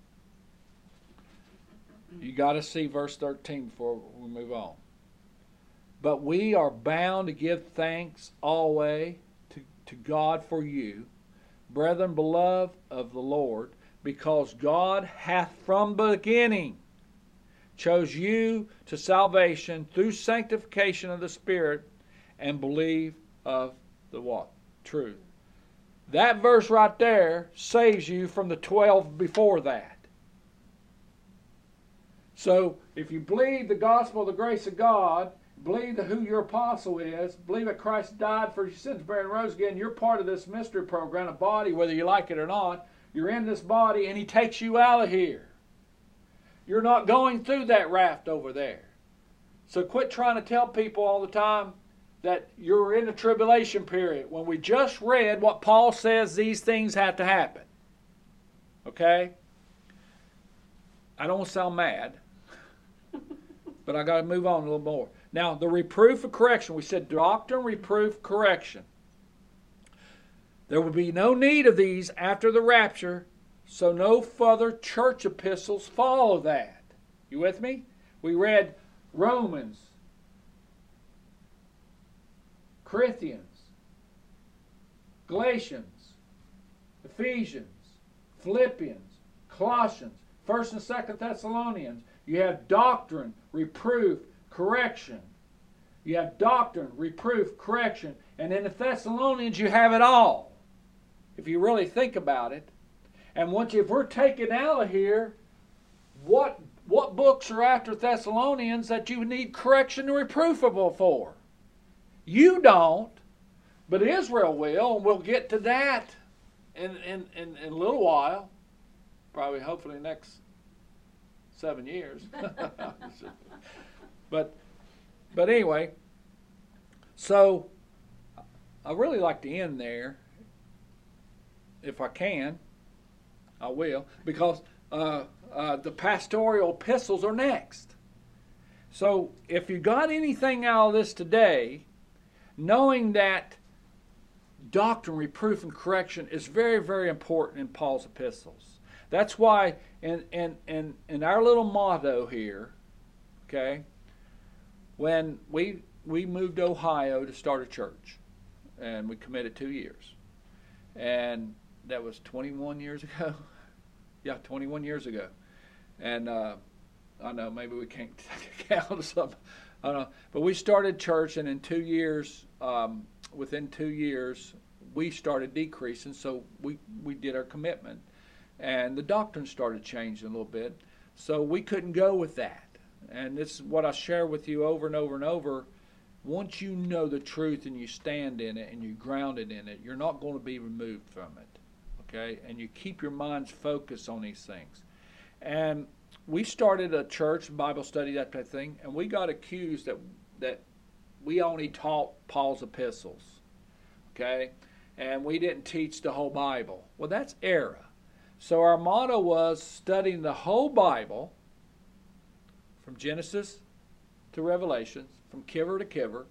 You got to see verse thirteen before we move on. But we are bound to give thanks always to, to God for you, brethren beloved of the Lord, because God hath from the beginning chose you to salvation through sanctification of the Spirit and believe of the what? Truth. That verse right there saves you from the twelve before that. So if you believe the gospel of the grace of God, believe that who your apostle is, believe that Christ died for your sins, buried and rose again, you're part of this mystery program, a body, whether you like it or not. You're in this body and he takes you out of here. You're not going through that raft over there. So quit trying to tell people all the time that you're in the tribulation period, when we just read what Paul says these things have to happen. Okay? I don't want to sound mad, but I got to move on a little more. Now, the reproof of correction. We said doctrine, reproof, correction. There will be no need of these after the rapture, so no further church epistles follow that. You with me? We read Romans, Corinthians, Galatians, Ephesians, Philippians, Colossians, First and Second Thessalonians. You have doctrine, reproof, correction. You have doctrine, reproof, correction. And in the Thessalonians you have it all, if you really think about it. And once if we're taken out of here, what what books are after Thessalonians that you need correction and reproofable for? You don't, but Israel will, and we'll get to that in, in, in, in a little while. Probably, hopefully, next seven years. but, but anyway, so I really like to end there. If I can, I will, because uh, uh, the pastoral epistles are next. So if you got anything out of this today, knowing that doctrine, reproof, and correction is very, very important in Paul's epistles. That's why in, in, in, in our little motto here, okay, when we, we moved to Ohio to start a church, and we committed two years, and that was twenty-one years ago. Yeah, twenty-one years ago. And uh, I know, maybe we can't count or something. I don't know. But we started church, and in two years, um, within two years, we started decreasing, so we, we did our commitment. And the doctrine started changing a little bit. So we couldn't go with that. And this is what I share with you over and over and over. Once you know the truth and you stand in it and you're grounded in it, you're not going to be removed from it. Okay? And you keep your minds focused on these things. And we started a church, Bible study, that type of thing, and we got accused that that we only taught Paul's epistles. Okay? And we didn't teach the whole Bible. Well, that's error. So our motto was studying the whole Bible from Genesis to Revelation, from kiver to kiver.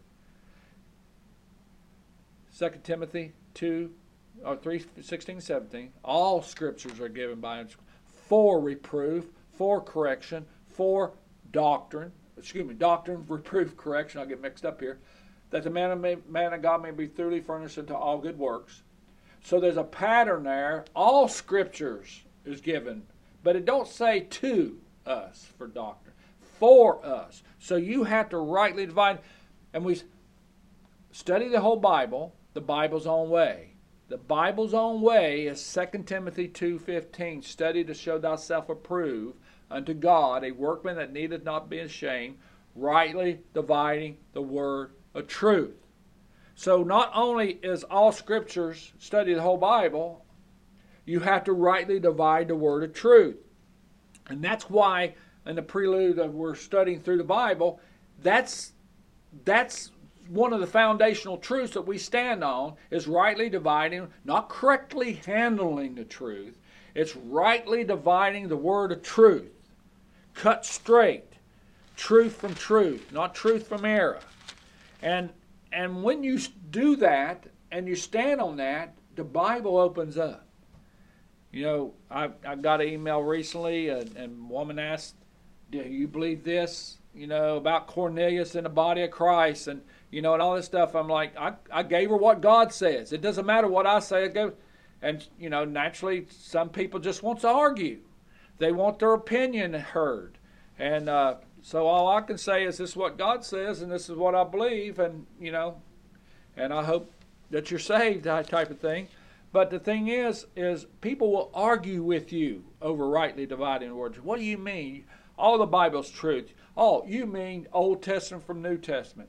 Second Timothy two, or three, sixteen, seventeen. All scriptures are given by for reproof, for correction, for doctrine. Excuse me, doctrine, reproof, correction. I'll get mixed up here. That the man of, may, man of God may be thoroughly furnished into all good works. So there's a pattern there. All scriptures is given, but it don't say to us for doctrine, for us. So you have to rightly divide. And we study the whole Bible, the Bible's own way. The Bible's own way is Second Timothy two fifteen. Study to show thyself approved unto God, a workman that needeth not be ashamed, rightly dividing the word of truth. So not only is all scriptures, study the whole Bible, you have to rightly divide the word of truth. And that's why in the prelude that we're studying through the Bible, that's that's one of the foundational truths that we stand on, is rightly dividing, not correctly handling the truth. It's rightly dividing the word of truth. Cut straight. Truth from truth, not truth from error. And and when you do that and you stand on that, the Bible opens up. You know, I, I got an email recently, and, and a woman asked, do you believe this, you know, about Cornelius in the body of Christ, and, you know, and all this stuff. I'm like, I, I gave her what God says. It doesn't matter what I say. I go, and, you know, naturally, some people just want to argue. They want their opinion heard. And uh, so all I can say is this is what God says, and this is what I believe, and, you know, and I hope that you're saved, that type of thing. But the thing is, is people will argue with you over rightly dividing words. What do you mean? All the Bible's truth. Oh, you mean Old Testament from New Testament.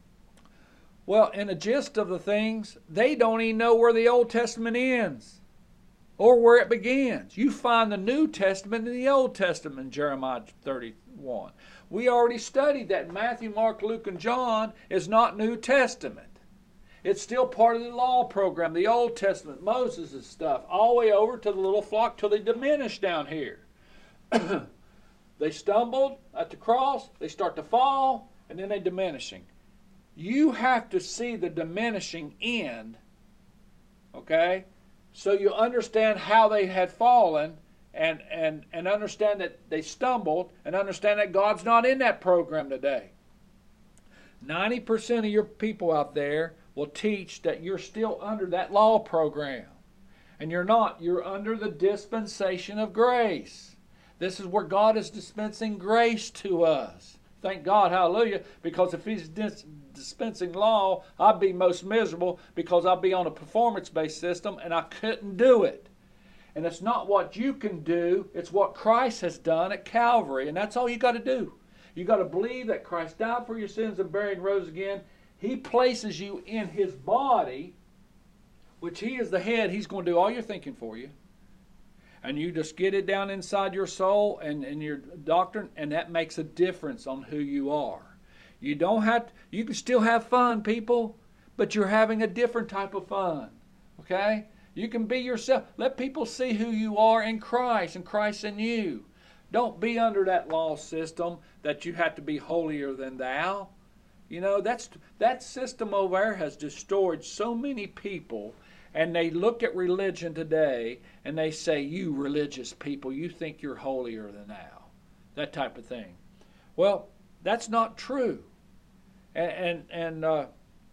Well, in the gist of the things, they don't even know where the Old Testament ends or where it begins. You find the New Testament in the Old Testament in Jeremiah thirty-one. We already studied that Matthew, Mark, Luke, and John is not New Testament. It's still part of the law program, the Old Testament, Moses' stuff, all the way over to the little flock till they diminish down here. They stumbled at the cross, they start to fall, and then they're diminishing. You have to see the diminishing end, okay, so you understand how they had fallen, and, and, and understand that they stumbled, and understand that God's not in that program today. ninety percent of your people out there will teach that you're still under that law program. And you're not. You're under the dispensation of grace. This is where God is dispensing grace to us. Thank God, hallelujah, because if He's dis- dispensing law, I'd be most miserable because I'd be on a performance-based system and I couldn't do it. And it's not what you can do, it's what Christ has done at Calvary, and that's all you got to do. You got to believe that Christ died for your sins and buried and rose again. He places you in His body, which He is the head. He's going to do all your thinking for you. and you just get it down inside your soul and, and your doctrine, and that makes a difference on who you are. You don't have to, you can still have fun, people, but you're having a different type of fun. Okay? You can be yourself. Let people see who you are in Christ and Christ in you. Don't be under that law system that you have to be holier than thou. You know, that's that system over there has destroyed so many people, and they look at religion today and they say, you religious people, you think you're holier than thou. That type of thing. Well, that's not true. And and, and uh,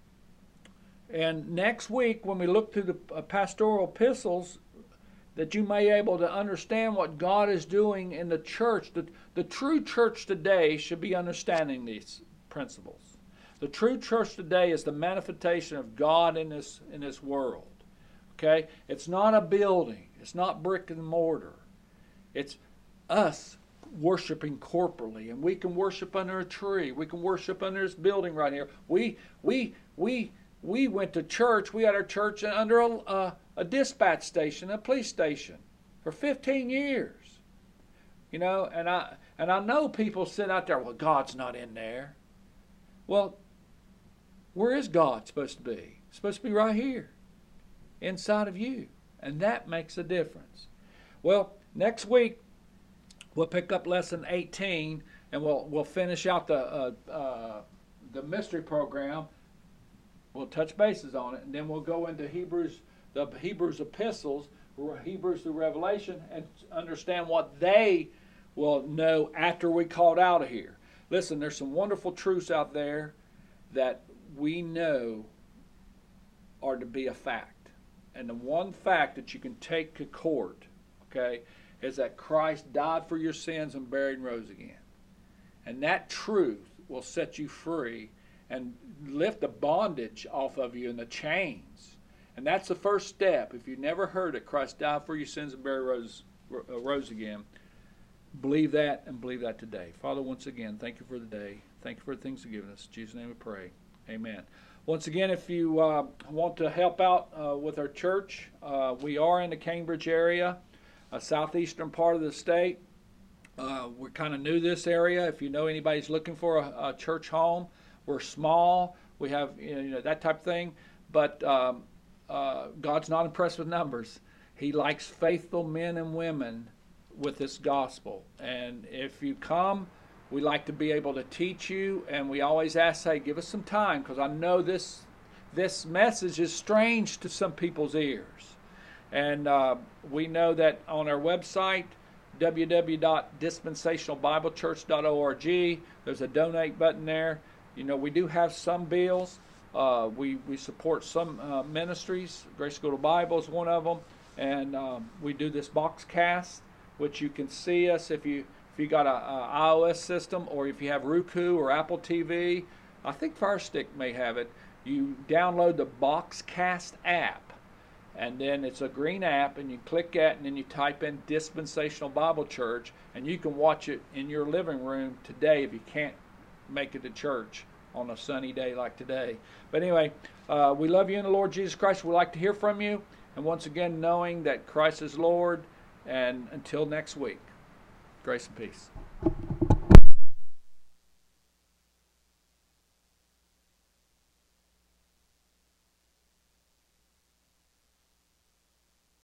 And next week, when we look through the pastoral epistles, that you may be able to understand what God is doing in the church. The, the true church today should be understanding these principles. The true church today is the manifestation of God in this, in this world. Okay? It's not a building. It's not brick and mortar. It's us worshiping corporately. And we can worship under a tree. We can worship under this building right here. We, we, we... We went to church, we had our church under a, a, a dispatch station, a police station, for fifteen years. You know, and I and I know people sit out there, well, God's not in there. Well, where is God supposed to be? It's supposed to be right here, inside of you. And that makes a difference. Well, next week, we'll pick up lesson eighteen, and we'll we'll finish out the uh, uh, the mystery program. We'll touch bases on it, and then we'll go into Hebrews, the Hebrews epistles, Hebrews through Revelation, and understand what they will know after we called out of here. Listen, there's some wonderful truths out there that we know are to be a fact. And the one fact that you can take to court, okay, is that Christ died for your sins and buried and rose again. And that truth will set you free and lift the bondage off of you and the chains. And that's the first step. If you never heard it, Christ died for your sins and buried, rose, rose again. Believe that and believe that today. Father, once again, thank you for the day. Thank you for the things you've given us. In Jesus' name we pray. Amen. Once again, if you uh, want to help out uh, with our church, uh, we are in the Cambridge area, a southeastern part of the state. Uh, we're kind of new to this area. If you know anybody's looking for a, a church home, we're small. We have you know that type of thing, but um, uh, God's not impressed with numbers. He likes faithful men and women with this gospel. And if you come, we like to be able to teach you. And we always ask, hey, give us some time, because I know this this message is strange to some people's ears. And uh, we know that on our website, w w w dot dispensational bible church dot org, there's a donate button there. You know, we do have some bills. Uh, we, we support some uh, ministries. Grace School of Bible is one of them. And um, we do this box cast, which you can see us if you if you got a, a iOS system, or if you have Roku or Apple T V. I think Fire Stick may have it. You download the Boxcast app, and then it's a green app, and you click that, and then you type in Dispensational Bible Church, and you can watch it in your living room today if you can't make it to church on a sunny day like today. But anyway, uh, we love you in the Lord Jesus Christ. We'd like to hear from you. And once again, knowing that Christ is Lord. And until next week, grace and peace.